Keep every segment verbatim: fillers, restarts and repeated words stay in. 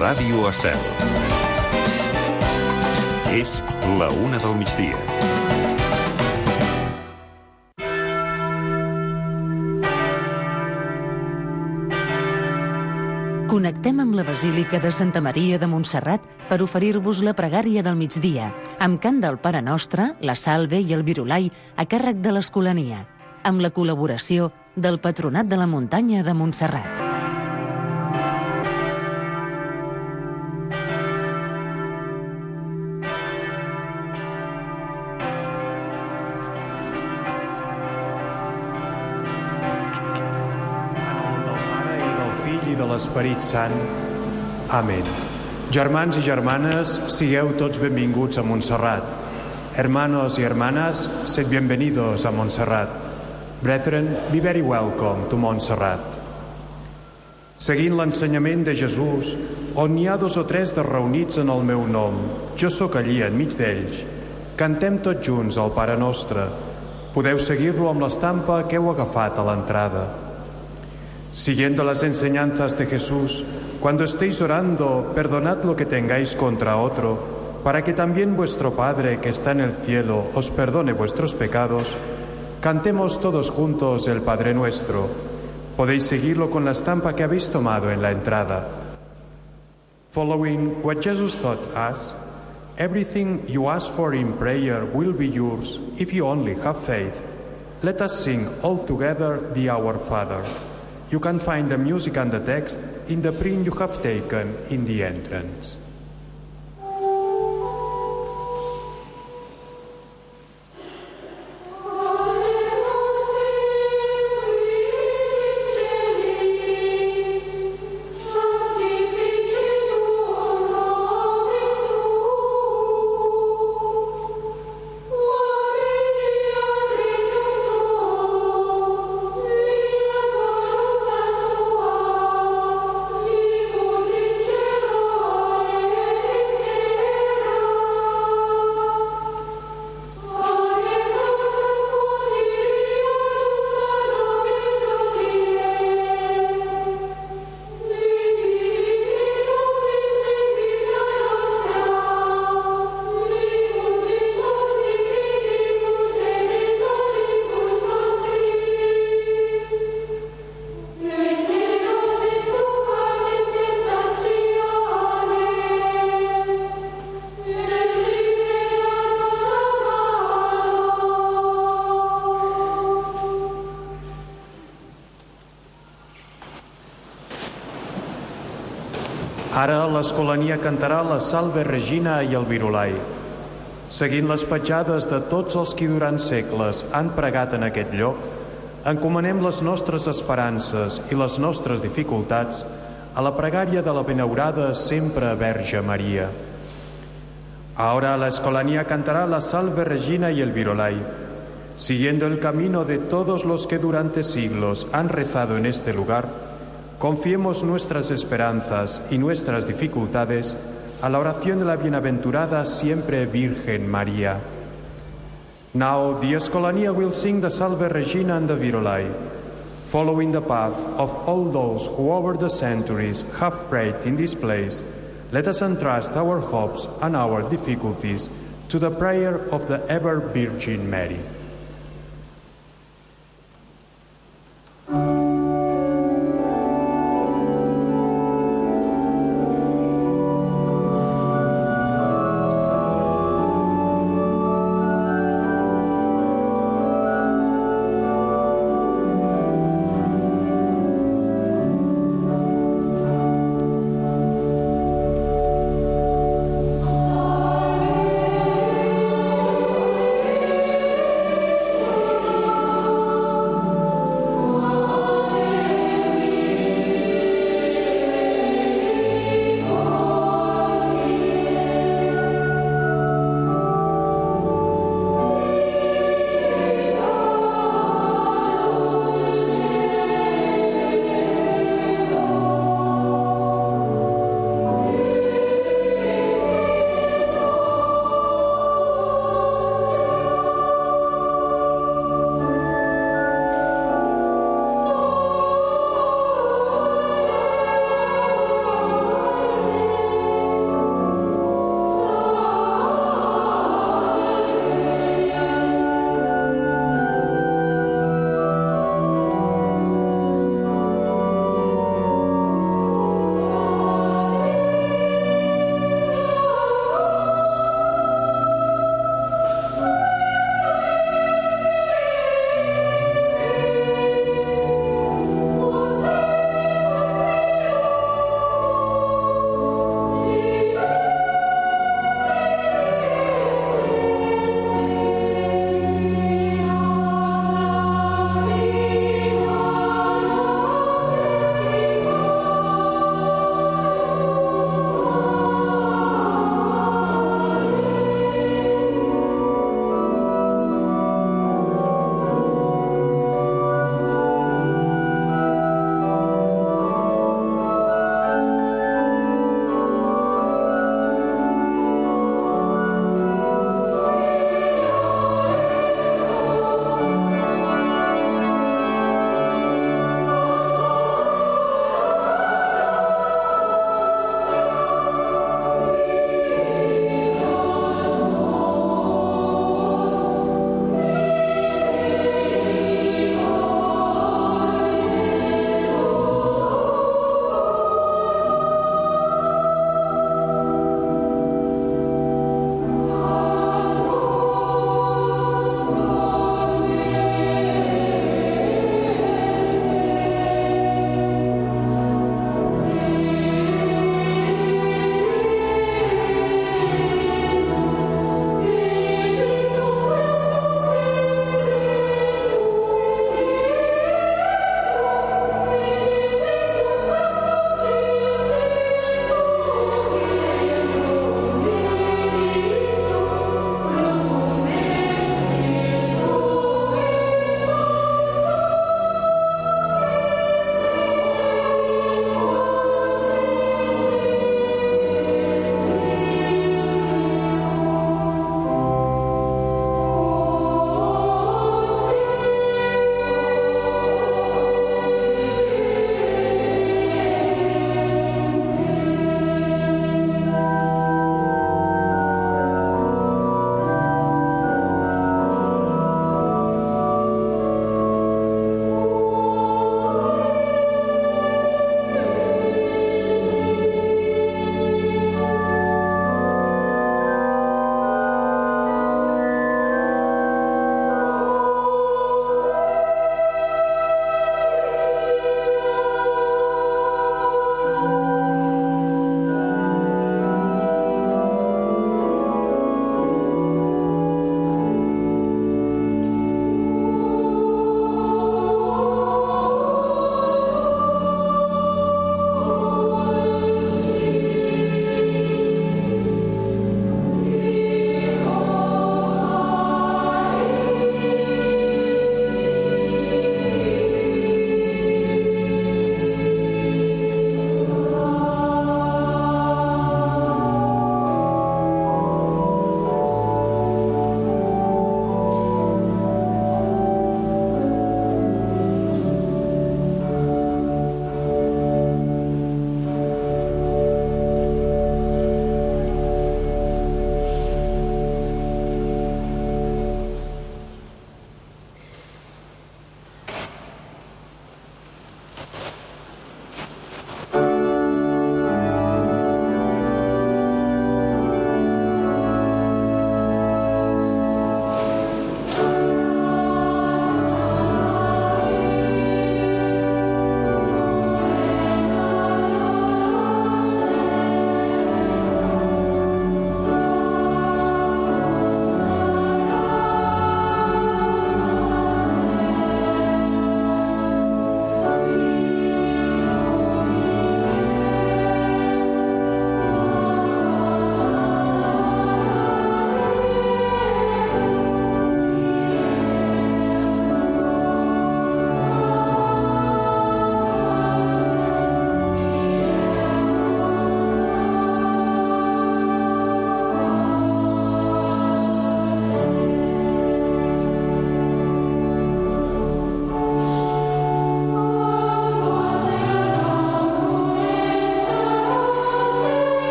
Ràdio Estel. És la una del migdia. Connectem amb la Basílica de Santa Maria de Montserrat per oferir-vos la pregària del migdia, amb cant del Pare Nostre, la Salve i el Virulai a càrrec de l'Escolania, amb la col·laboració del Patronat de la Muntanya de Montserrat. Esperit Sant. Amén. Germans i germanes, sigueu tots benvinguts a Montserrat. Hermanos y hermanas, sed bienvenidos a Montserrat. Brethren, be very welcome to Montserrat. Seguint l'ensenyament de Jesús, on n'hi ha dos o tres de reunits en el meu nom, jo sóc allí enmig d'ells. Cantem tots junts el Pare Nostre. Podeu seguir-lo amb l'estampa que heu agafat a l'entrada. Siguiendo las enseñanzas de Jesús, cuando estéis orando, perdonad lo que tengáis contra otro, para que también vuestro Padre que está en el cielo os perdone vuestros pecados. Cantemos todos juntos el Padre Nuestro. Podéis seguirlo con la estampa que habéis tomado en la entrada. Following what Jesus taught us, everything you ask for in prayer will be yours if you only have faith. Let us sing all together the Our Father. You can find the music and the text in the print you have taken in the entrance. Ara l'Escolania cantarà la Salve Regina i el Virulai. Seguint les petjades de tots els qui durant segles han pregat en aquest lloc, encomanem les nostres esperances i les nostres dificultats a la pregària de la benaurada sempre Verge Maria. Ahora la Escolania cantará la Salve Regina y el Virulai. Siguiendo el camino de todos los que durante siglos han rezado en este lugar, confiemos nuestras esperanzas y nuestras dificultades a la oración de la bienaventurada siempre Virgen María. Now the Escolania will sing the Salve Regina and the Virulai, following the path of all those who over the centuries have prayed in this place. Let us entrust our hopes and our difficulties to the prayer of the ever Virgin Mary.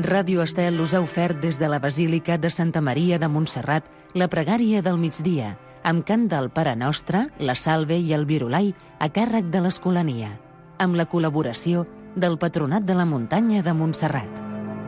Ràdio Estel us ha ofert des de la Basílica de Santa Maria de Montserrat la pregària del migdia, amb cant del Pare Nostre, la Salve i el Virulai a càrrec de l'Escolania, amb la col·laboració del Patronat de la Muntanya de Montserrat.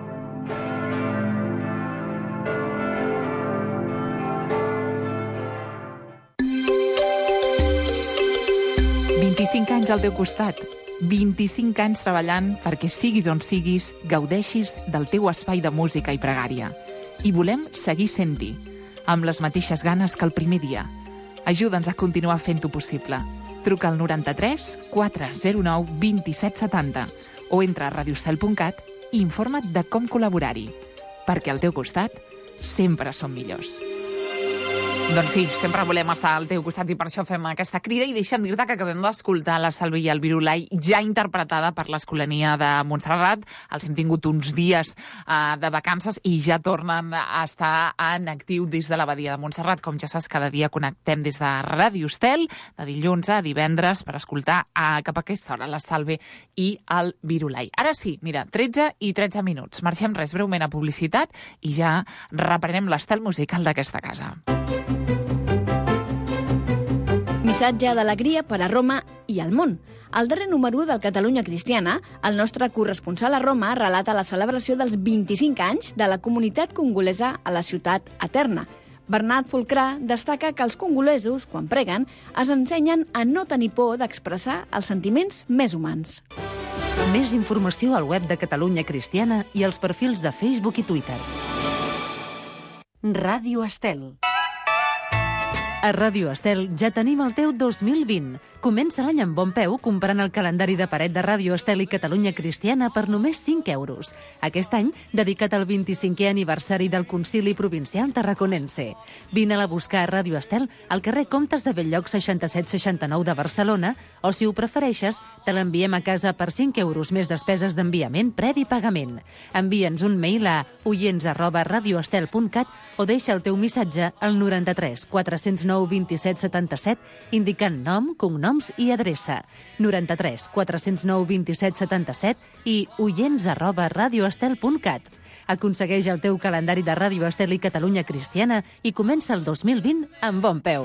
vint-i-cinc anys al teu costat, vint-i-cinc anys treballant perquè siguis on siguis, gaudeixis del teu espai de música i pregària. I volem seguir sent-hi, amb les mateixes ganes que el primer dia. Ajuda'ns a continuar fent-ho possible. Truca al noranta-tres quatre zero nou dos set set zero o entra a radiostel punt cat i informa't de com col·laborar-hi, perquè al teu costat sempre som millors. Doncs sí, sempre volem estar al teu costat i per això fem aquesta crida i deixa'm dir-te que acabem d'escoltar la Salve i el Virulai ja interpretada per l'Escolania de Montserrat. Els hem tingut uns dies uh, de vacances i ja tornen a estar en actiu des de l'Abadia de Montserrat. Com ja saps, cada dia connectem des de Ràdio Estel, de dilluns a divendres, per escoltar uh, cap a aquesta hora la Salve i el Virulai. Ara sí, mira, tretze i tretze minuts. Marxem res breument a publicitat i ja reprenem l'estel musical d'aquesta casa. Missatge d'alegria per a Roma i al món. Al darrer número del Catalunya Cristiana, el nostre corresponsal a Roma relata la celebració dels vint-i-cinc anys de la comunitat congolesa a la ciutat eterna. Bernat Fulcrà destaca que els congolesos, quan preguen, es ensenyen a no tenir por d'expressar els sentiments més humans. Més informació al web de Catalunya Cristiana i als perfils de Facebook i Twitter. Ràdio Estel. A Ràdio Estel ja tenim el teu dos mil vint. Comença l'any amb bon peu comprant el calendari de paret de Ràdio Estel i Catalunya Cristiana per només cinc euros. Aquest any, dedicat al vint-i-cinquè aniversari del Concili Provincial Tarraconense. Vine-la a buscar a Ràdio Estel al carrer Comtes de Belllloc seixanta-set seixanta-nou de Barcelona o, si ho prefereixes, te l'enviem a casa per cinc euros més despeses d'enviament previ pagament. Envia'ns un mail a oients arroba radioestel punt cat o deixa el teu missatge al noranta-tres quatre zero nou dos set setanta set indicant nom, cognoms i adreça. noranta-tres quatre zero nou dos set setanta set i oients arroba radioestel punt cat. Aconsegueix el teu calendari de Ràdio Estel i Catalunya Cristiana i comença el dos mil vint amb bon peu.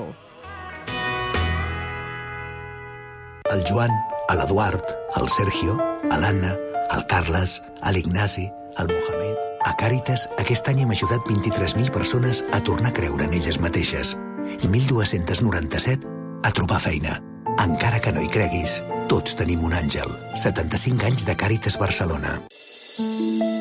El Joan, l'Eduard, el Sergio, l'Anna, el Carles, l'Ignasi, el Mohamed... A Càritas, aquest any hem ajudat vint-i-tres mil persones a tornar a creure en elles mateixes i mil dos-cents noranta-set a trobar feina. Encara que no hi creguis, tots tenim un àngel. setanta-cinc anys de Càritas Barcelona.